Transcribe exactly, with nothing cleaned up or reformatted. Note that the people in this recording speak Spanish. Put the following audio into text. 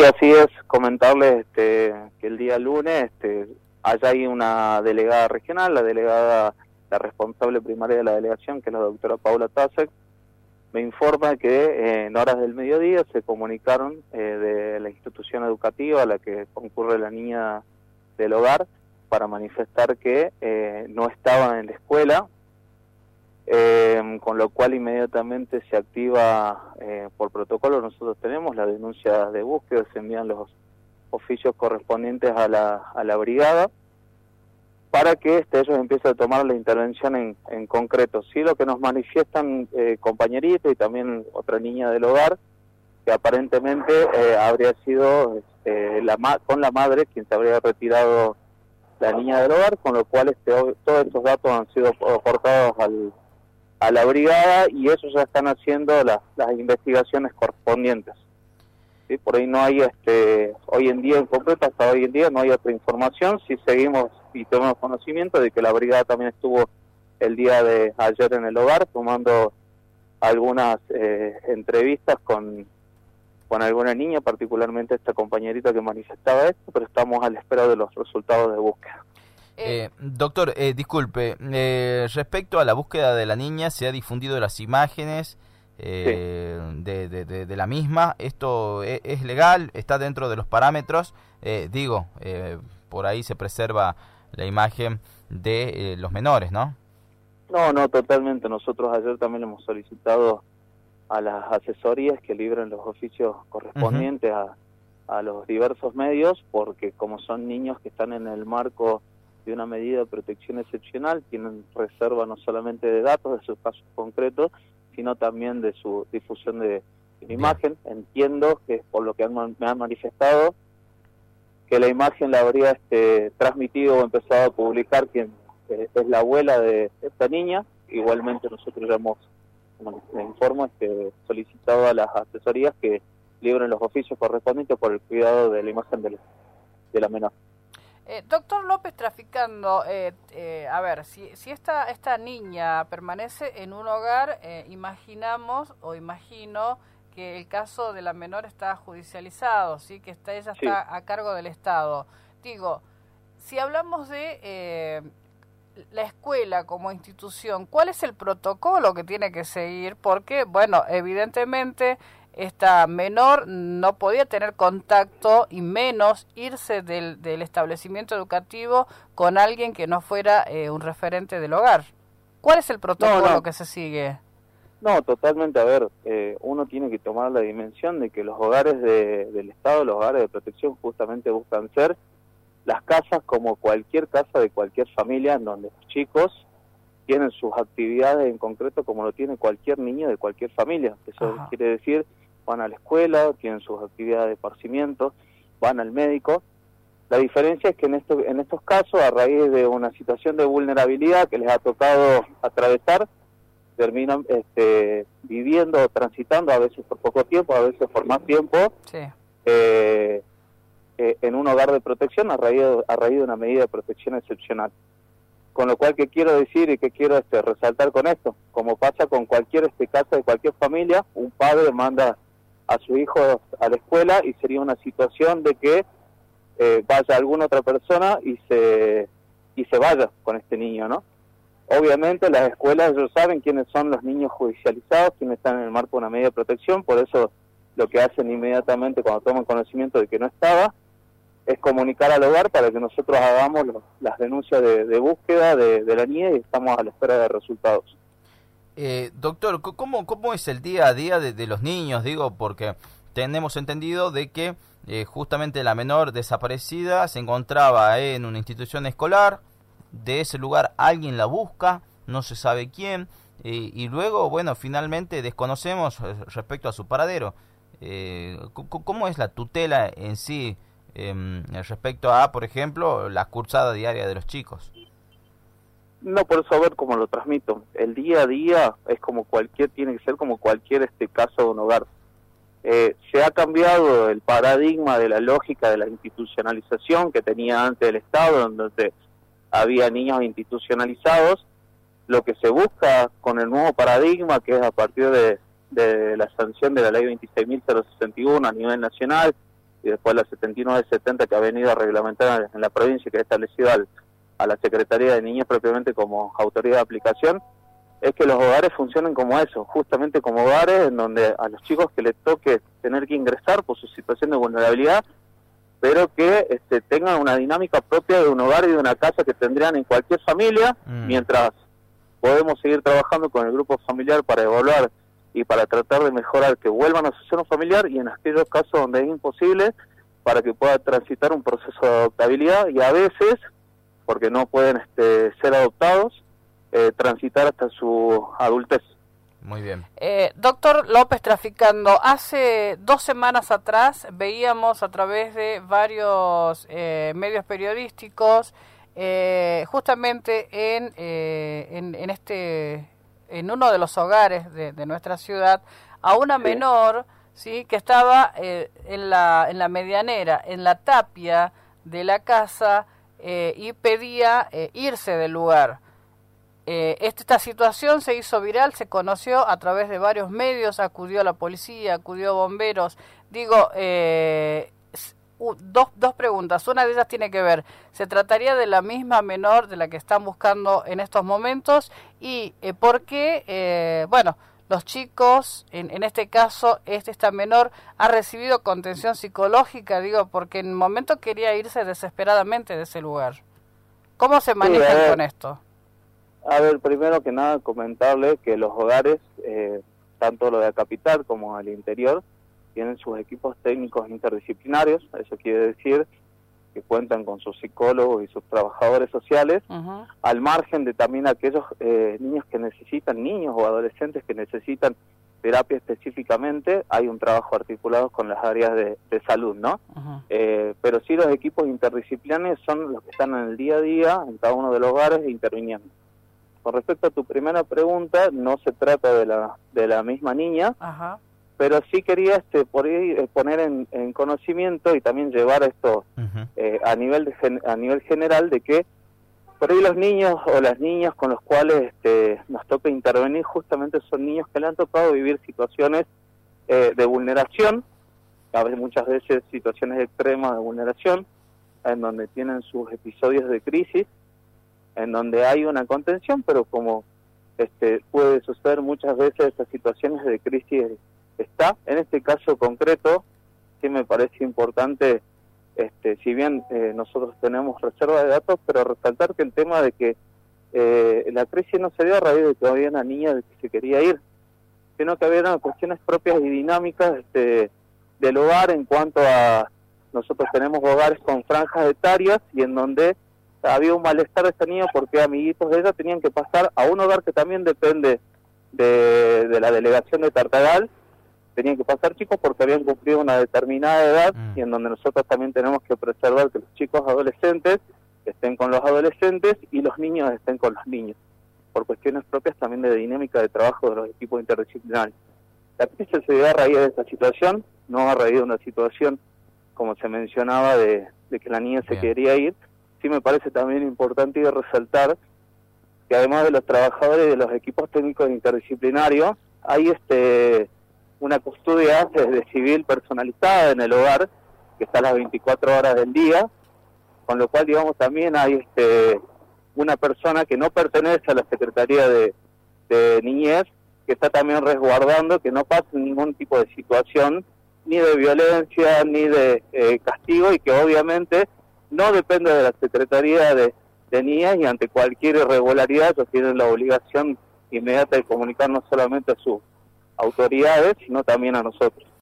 así es. Comentarles este, que el día lunes este, allá hay una delegada regional, la delegada, la responsable primaria de la delegación, que es la doctora Paula Tasek, me informa que eh, en horas del mediodía se comunicaron eh, de la institución educativa a la que concurre la niña del hogar para manifestar que eh, no estaba en la escuela, eh, con lo cual inmediatamente se activa eh, por protocolo. Nosotros tenemos la denuncia de búsqueda, se envían los oficios correspondientes a la, a la brigada para que este, ellos empiecen a tomar la intervención en, en concreto. Sí, lo que nos manifiestan eh, compañeritos y también otra niña del hogar, que aparentemente eh, habría sido este, la ma con la madre quien se habría retirado la niña del hogar, con lo cual este, todos estos datos han sido aportados al, a la brigada y ellos ya están haciendo la, las investigaciones correspondientes. ¿Sí? Por ahí no hay, este, hoy en día en concreto, hasta hoy en día no hay otra información. Si seguimos y tenemos conocimiento de que la brigada también estuvo el día de ayer en el hogar tomando algunas eh, entrevistas con, con alguna niña, particularmente esta compañerita que manifestaba esto, pero estamos a la espera de los resultados de búsqueda. Eh, doctor, eh, disculpe, eh, respecto a la búsqueda de la niña, se ha difundido las imágenes eh, sí. de, de, de, de la misma. ¿Esto es, es legal? ¿Está dentro de los parámetros? Eh, digo, eh, por ahí se preserva la imagen de eh, los menores, ¿no? No, no, totalmente. Nosotros ayer también hemos solicitado a las asesorías que libren los oficios correspondientes uh-huh. a, a los diversos medios, porque como son niños que están en el marco de una medida de protección excepcional, tienen reserva no solamente de datos de sus casos concretos, sino también de su difusión de, de imagen. Entiendo que por lo que han, me han manifestado, que la imagen la habría este, transmitido o empezado a publicar quien eh, es la abuela de esta niña. Igualmente nosotros ya hemos, como les informo, este, solicitado a las asesorías que libren los oficios correspondientes por el cuidado de la imagen de la, de la menor. Eh, doctor López, traficando, eh, eh, a ver, si, si esta, esta niña permanece en un hogar, eh, imaginamos o imagino que el caso de la menor está judicializado, ¿sí? Que está, ella está sí. a cargo del Estado. Digo, si hablamos de eh, la escuela como institución, ¿cuál es el protocolo que tiene que seguir? Porque, bueno, evidentemente esta menor no podía tener contacto y menos irse del, del establecimiento educativo con alguien que no fuera eh, un referente del hogar. ¿Cuál es el protocolo no, no. que se sigue? No, totalmente. A ver, eh, uno tiene que tomar la dimensión de que los hogares de, del Estado, los hogares de protección, justamente buscan ser las casas como cualquier casa de cualquier familia, en donde los chicos tienen sus actividades en concreto como lo tiene cualquier niño de cualquier familia. Eso Ajá. quiere decir, van a la escuela, tienen sus actividades de esparcimiento, van al médico. La diferencia es que en, esto, en estos casos, a raíz de una situación de vulnerabilidad que les ha tocado atravesar, terminan este, viviendo o transitando, a veces por poco tiempo, a veces por más tiempo, sí. eh, eh, en un hogar de protección a raíz, de, a raíz de una medida de protección excepcional. Con lo cual, ¿qué quiero decir y qué quiero este, resaltar con esto? Como pasa con cualquier este, casa de cualquier familia, un padre manda a su hijo a la escuela y sería una situación de que eh, vaya alguna otra persona y se, y se vaya con este niño, ¿no? Obviamente las escuelas ellos saben quiénes son los niños judicializados, quiénes están en el marco de una medida de protección, por eso lo que hacen inmediatamente cuando toman conocimiento de que no estaba, es comunicar al hogar para que nosotros hagamos los, las denuncias de, de búsqueda de, de la niña y estamos a la espera de resultados. Eh, doctor, ¿cómo, ¿cómo es el día a día de, de los niños? Digo, porque tenemos entendido de que eh, justamente la menor desaparecida se encontraba en una institución escolar. De ese lugar alguien la busca, no se sabe quién, eh, y luego, bueno, finalmente desconocemos respecto a su paradero. Eh, ¿Cómo es la tutela en sí eh, respecto a, por ejemplo, la cursada diaria de los chicos? No, por eso a ver cómo lo transmito. El día a día es como cualquier, tiene que ser como cualquier este caso de un hogar. Eh, se ha cambiado el paradigma de la lógica de la institucionalización que tenía antes el Estado, donde había niños institucionalizados. Lo que se busca con el nuevo paradigma, que es a partir de, de la sanción de la ley veintiséis mil sesenta y uno a nivel nacional y después la setenta y nueve setenta que ha venido a reglamentar en la provincia, que ha establecido al, a la Secretaría de Niñez propiamente como autoridad de aplicación, es que los hogares funcionen como eso, justamente como hogares en donde a los chicos que les toque tener que ingresar por su situación de vulnerabilidad, pero que este, tengan una dinámica propia de un hogar y de una casa que tendrían en cualquier familia, mm. mientras podemos seguir trabajando con el grupo familiar para evaluar y para tratar de mejorar que vuelvan a su seno familiar, y en aquellos casos donde es imposible, para que pueda transitar un proceso de adoptabilidad, y a veces, porque no pueden este, ser adoptados, eh, transitar hasta su adultez. Muy bien. Eh, doctor López Traficando, hace dos semanas atrás veíamos a través de varios eh, medios periodísticos, eh, justamente en, eh, en, en este, en uno de los hogares de, de nuestra ciudad, a una sí. menor, sí, que estaba eh, en la en la medianera, en la tapia de la casa, eh, y pedía eh, irse del lugar. Eh, esta situación se hizo viral, se conoció a través de varios medios, acudió la policía, acudió bomberos. Digo, eh, uh, dos, dos preguntas. Una de ellas tiene que ver, ¿se trataría de la misma menor de la que están buscando en estos momentos? Y eh, ¿por qué, eh, bueno, los chicos, en, en este caso, este, esta menor ha recibido contención psicológica? Digo, porque en el momento quería irse desesperadamente de ese lugar. ¿Cómo se manejan sí, con esto? A ver, primero que nada comentarle que los hogares, eh, tanto lo de la capital como el interior, tienen sus equipos técnicos interdisciplinarios. Eso quiere decir que cuentan con sus psicólogos y sus trabajadores sociales, uh-huh. al margen de también aquellos eh, niños que necesitan, niños o adolescentes que necesitan terapia específicamente. Hay un trabajo articulado con las áreas de, de salud, ¿no? Uh-huh. Eh, pero sí, los equipos interdisciplinarios son los que están en el día a día, en cada uno de los hogares, interviniendo. Con respecto a tu primera pregunta, no se trata de la de la misma niña, Ajá. pero sí quería este por ahí, eh, poner en, en conocimiento y también llevar esto uh-huh. eh, a nivel de, a nivel general, de que por ahí los niños o las niñas con los cuales este, nos toca intervenir justamente son niños que le han tocado vivir situaciones eh, de vulneración, a veces muchas veces situaciones extremas de vulneración, en donde tienen sus episodios de crisis, en donde hay una contención, pero como este puede suceder muchas veces, estas situaciones de crisis está. En este caso concreto, sí me parece importante, este si bien eh, nosotros tenemos reserva de datos, pero resaltar que el tema de que eh, la crisis no se dio a raíz de que había una niña que se quería ir, sino que había cuestiones propias y dinámicas este, del hogar, en cuanto a, nosotros tenemos hogares con franjas etarias, y en donde había un malestar de esta niña porque amiguitos de ella tenían que pasar a un hogar que también depende de, de la delegación de Tartagal. Tenían que pasar chicos porque habían cumplido una determinada edad, mm. y en donde nosotros también tenemos que preservar que los chicos adolescentes estén con los adolescentes y los niños estén con los niños, por cuestiones propias también de dinámica de trabajo de los equipos interdisciplinarios. La crisis se dio a raíz de esta situación, no a raíz de una situación, como se mencionaba, de, de que la niña se Bien. quería ir. Sí me parece también importante resaltar que además de los trabajadores de los equipos técnicos interdisciplinarios, hay este una custodia de civil personalizada en el hogar, que está a las veinticuatro horas del día, con lo cual, digamos, también hay este una persona que no pertenece a la Secretaría de, de Niñez, que está también resguardando que no pase ningún tipo de situación, ni de violencia, ni de eh, castigo, y que obviamente no depende de la Secretaría de, de Niñez, y ante cualquier irregularidad ellos tienen la obligación inmediata de comunicar no solamente a sus autoridades, sino también a nosotros.